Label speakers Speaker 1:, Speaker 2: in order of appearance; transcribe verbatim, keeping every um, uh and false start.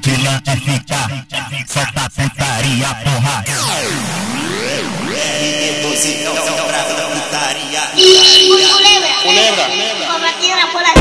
Speaker 1: Vilã F K, solta putaria, porra.
Speaker 2: E tu lembra?
Speaker 3: Culebra.
Speaker 2: Como aqui na folha